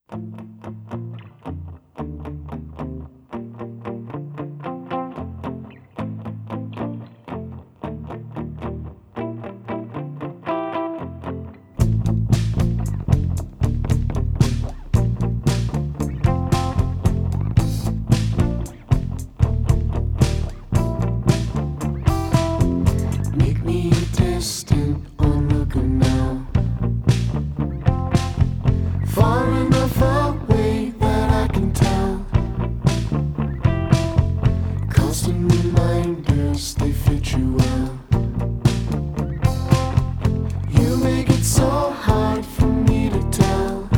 Make me a distant onlooker now, far enough away that I can tell. Constant reminders, they fit you well. You make it so hard for me to tell.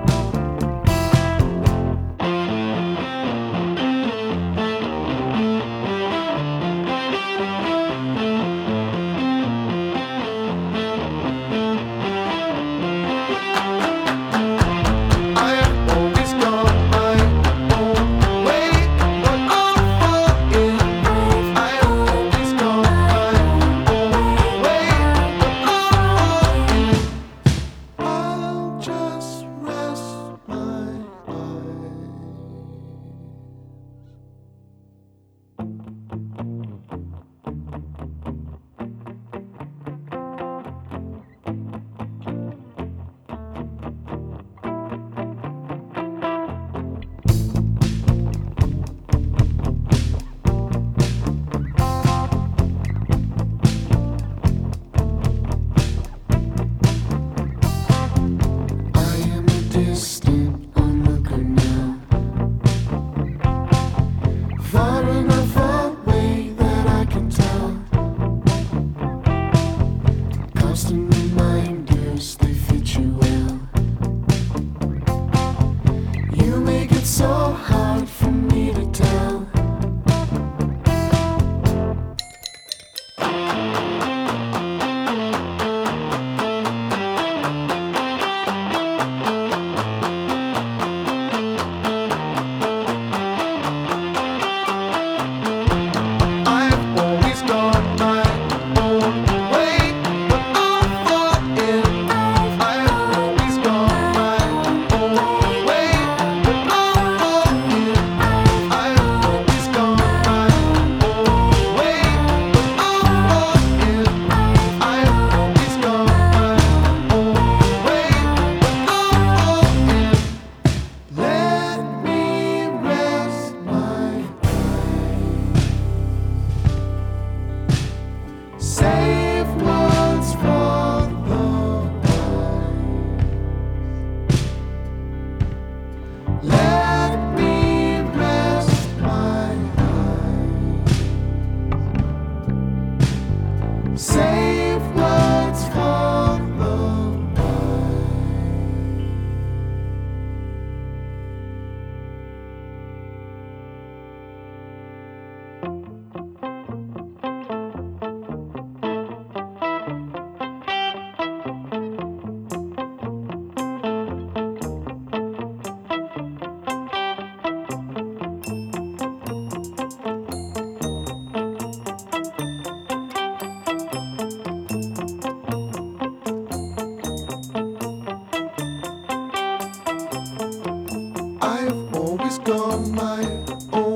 I have always gone my own way, but I'm falling. I have always gone my own way, but I'm falling. I'll just rest my I am a distant onlooker now, far enough away that I can tell. Constant reminders, they fit you well. You make it so hard for me to tell. I've always gone my own way, but I'm falling. I've always gone my own way, but I'm falling. I've always gone my own way, but I'm falling. I've always gone my own way, but I'm falling. Let me rest my save words from the wise. Let me rest my eyes. Save words from the I've always gone my own